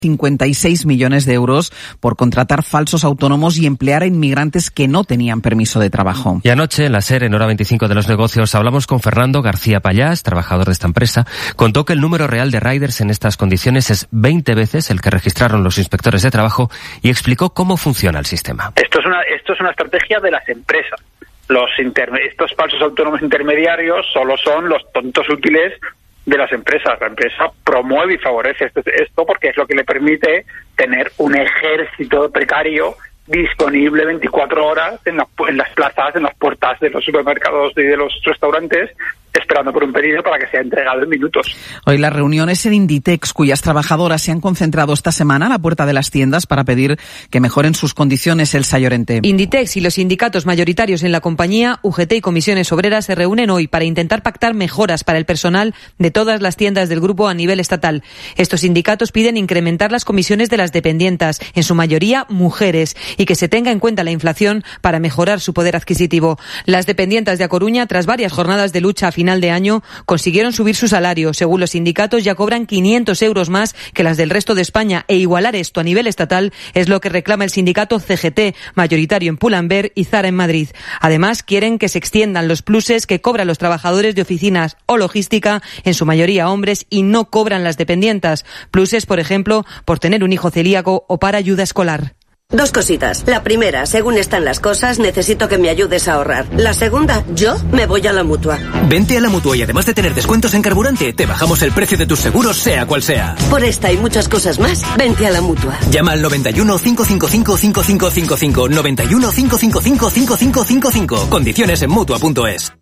56 millones de euros por contratar falsos autónomos y emplear a inmigrantes que no tenían permiso de trabajo. Y anoche, en la SER, en Hora 25 de los Negocios, hablamos con Fernando García Pallás, trabajador de esta empresa. Contó que el número real de riders en estas condiciones es 20 veces el que registraron los inspectores de trabajo y explicó cómo funciona el sistema. Esto es una estrategia de las empresas. Estos falsos autónomos intermediarios solo son los tontos útiles de las empresas. La empresa promueve y favorece esto porque es lo que le permite tener un ejército precario disponible 24 horas en las plazas, en las puertas de los supermercados y de los restaurantes, esperando por un pedido para que sea entregado en minutos. Hoy la reunión es en Inditex, cuyas trabajadoras se han concentrado esta semana a la puerta de las tiendas para pedir que mejoren sus condiciones. Elsa Llorente. Inditex y los sindicatos mayoritarios en la compañía, UGT y Comisiones Obreras, se reúnen hoy para intentar pactar mejoras para el personal de todas las tiendas del grupo a nivel estatal. Estos sindicatos piden incrementar las comisiones de las dependientas, en su mayoría mujeres, y que se tenga en cuenta la inflación para mejorar su poder adquisitivo. Las dependientas de A Coruña, tras varias jornadas de lucha a final de año, consiguieron subir su salario. Según los sindicatos, ya cobran 500 euros más que las del resto de España, e igualar esto a nivel estatal es lo que reclama el sindicato CGT, mayoritario en Pull&Bear y Zara en Madrid. Además, quieren que se extiendan los pluses que cobran los trabajadores de oficinas o logística, en su mayoría hombres, y no cobran las dependientas. Pluses, por ejemplo, por tener un hijo celíaco o para ayuda escolar. Dos cositas. La primera, según están las cosas, necesito que me ayudes a ahorrar. La segunda, yo me voy a la Mutua. Vente a la Mutua y además de tener descuentos en carburante, te bajamos el precio de tus seguros, sea cual sea. Por esta y muchas cosas más, vente a la Mutua. Llama al 91 555 5555, 91 555 5555. Condiciones en Mutua.es.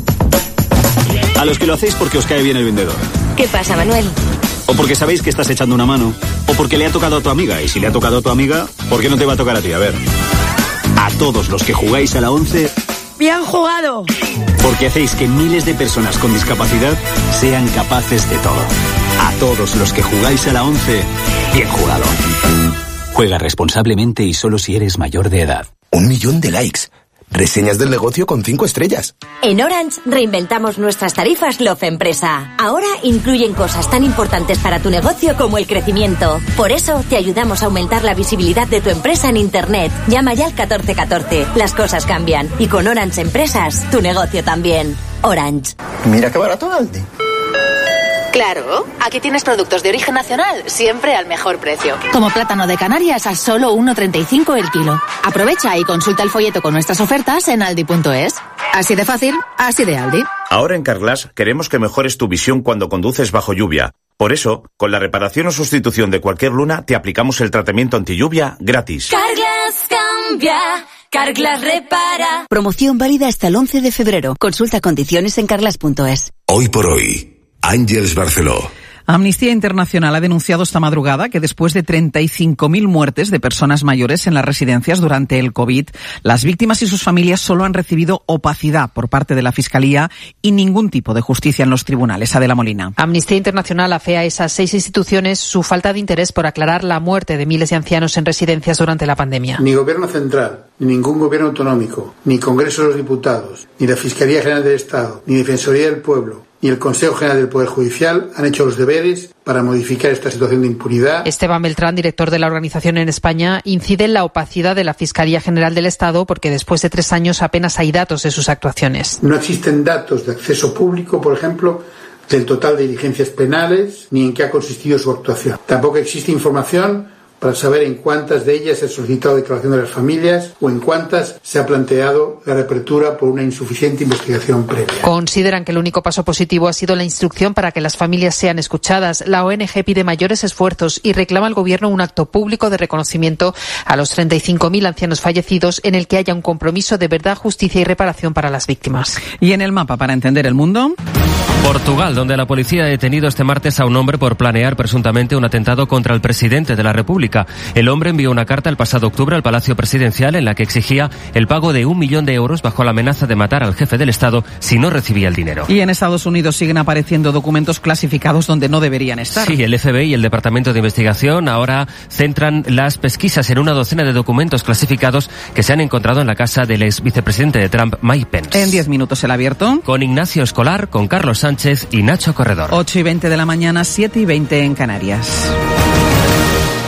A los que lo hacéis porque os cae bien el vendedor. ¿Qué pasa, Manuel? O porque sabéis que estás echando una mano. O porque le ha tocado a tu amiga. Y si le ha tocado a tu amiga, ¿por qué no te va a tocar a ti? A ver. A todos los que jugáis a la 11... ¡Bien jugado! Porque hacéis que miles de personas con discapacidad sean capaces de todo. A todos los que jugáis a la 11... ¡bien jugado! Juega responsablemente y solo si eres mayor de edad. 1 millón de likes. Reseñas del negocio con 5 estrellas. En Orange reinventamos nuestras tarifas Love Empresa. Ahora incluyen cosas tan importantes para tu negocio como el crecimiento. Por eso te ayudamos a aumentar la visibilidad de tu empresa en Internet. Llama ya al 1414. Las cosas cambian. Y con Orange Empresas, tu negocio también. Orange. Mira qué barato, Aldi. Claro, aquí tienes productos de origen nacional, siempre al mejor precio. Como plátano de Canarias a solo 1,35 el kilo. Aprovecha y consulta el folleto con nuestras ofertas en aldi.es. Así de fácil, así de Aldi. Ahora en Carglass queremos que mejores tu visión cuando conduces bajo lluvia. Por eso, con la reparación o sustitución de cualquier luna, te aplicamos el tratamiento antilluvia gratis. Carglass cambia. Carglass repara. Promoción válida hasta el 11 de febrero. Consulta condiciones en carglass.es. Hoy por hoy, Àngels Barceló. Amnistía Internacional ha denunciado esta madrugada que después de 35.000 muertes de personas mayores en las residencias durante el COVID, las víctimas y sus familias solo han recibido opacidad por parte de la Fiscalía y ningún tipo de justicia en los tribunales. Adela Molina. Amnistía Internacional afea a esas 6 instituciones su falta de interés por aclarar la muerte de miles de ancianos en residencias durante la pandemia. Ni Gobierno Central, ni ningún Gobierno autonómico, ni Congreso de los Diputados, ni la Fiscalía General del Estado, ni Defensoría del Pueblo, ni el Consejo General del Poder Judicial han hecho los deberes para modificar esta situación de impunidad. Esteban Beltrán, director de la organización en España, incide en la opacidad de la Fiscalía General del Estado porque después de 3 años apenas hay datos de sus actuaciones. No existen datos de acceso público, por ejemplo, del total de diligencias penales, ni en qué ha consistido su actuación. Tampoco existe información para saber en cuántas de ellas se ha solicitado declaración de las familias o en cuántas se ha planteado la reapertura por una insuficiente investigación previa. Consideran que el único paso positivo ha sido la instrucción para que las familias sean escuchadas. La ONG pide mayores esfuerzos y reclama al Gobierno un acto público de reconocimiento a los 35.000 ancianos fallecidos en el que haya un compromiso de verdad, justicia y reparación para las víctimas. Y en el mapa para entender el mundo... Portugal, donde la policía ha detenido este martes a un hombre por planear presuntamente un atentado contra el presidente de la República. El hombre envió una carta el pasado octubre al Palacio Presidencial en la que exigía el pago de 1 millón de euros bajo la amenaza de matar al jefe del Estado si no recibía el dinero. Y en Estados Unidos siguen apareciendo documentos clasificados donde no deberían estar. Sí, el FBI y el Departamento de Investigación ahora centran las pesquisas en una docena de documentos clasificados que se han encontrado en la casa del ex vicepresidente de Trump, Mike Pence. En 10 minutos el abierto. Con Ignacio Escolar, con Carlos Sánchez y Nacho Corredor. 8:20 de la mañana, 7:20 en Canarias.